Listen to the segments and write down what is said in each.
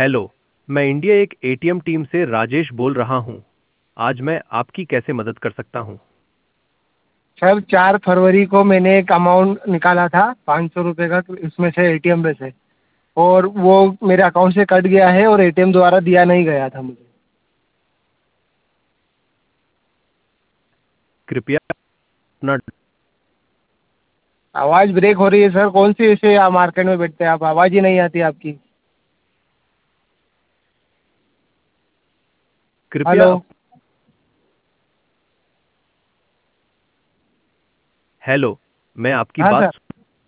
Hello. मैं India एक ATM team से राजेश बोल रहा हूँ। आज मैं आपकी कैसे मदद कर सकता हूँ? सर 4 फरवरी को मैंने एक अमाउंट निकाला था 500 रुपये का, तो इसमें से एटीएम में से, और वो मेरे अकाउंट से कट गया है और एटीएम द्वारा दिया नहीं गया था मुझे। कृपया अपना आवाज़ ब्रेक हो रही है सर। कौन सी ऐसे आप मार्केट में बैठते हैं, आप आवाज़ ही नहीं आती आपकी। कृपया हेलो। हेलो। मैं आपकी हाँ सर।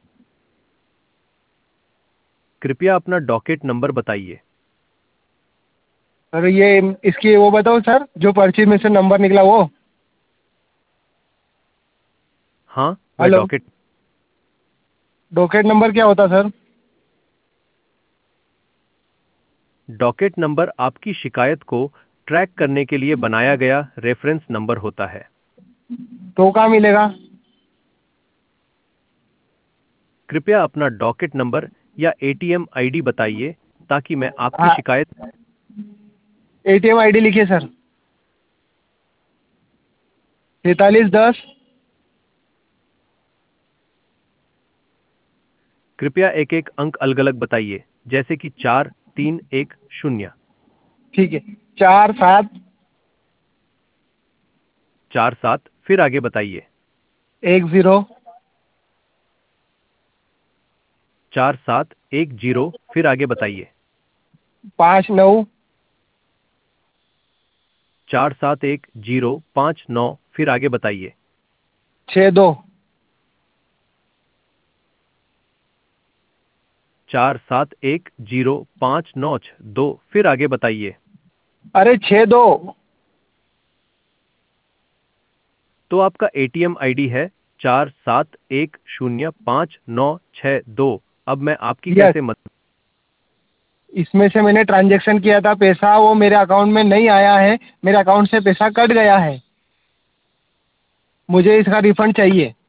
कृपया अपना डॉकेट नंबर बताइए। सर ये इसकी वो बताओ सर, जो पर्ची में से नंबर निकला वो। हाँ, वह हेलो। डॉकेट डॉकेट नंबर क्या होता सर? डॉकेट नंबर आपकी शिकायत को ट्रैक करने के लिए बनाया गया रेफरेंस नंबर होता है। तो कहाँ मिलेगा? कृपया अपना डॉकेट नंबर या एटीएम आईडी बताइए ताकि मैं आपकी हाँ, शिकायत एटीएम आईडी लिखिए सर। 4310। कृपया एक एक अंक अलग अलग बताइए, जैसे कि 4310। ठीक है। 47 47, फिर आगे बताइए। 10 4710, फिर आगे बताइए। 59 471059, फिर आगे बताइए। 62। 47105962, फिर आगे बताइए। अरे 62। तो आपका एटीएम आईडी है 47105962। अब मैं आपकी यस। कैसे मदद इसमें से मैंने ट्रांजैक्शन किया था पैसा, वो मेरे अकाउंट में नहीं आया है, मेरे अकाउंट से पैसा कट गया है। मुझे इसका रिफंड चाहिए।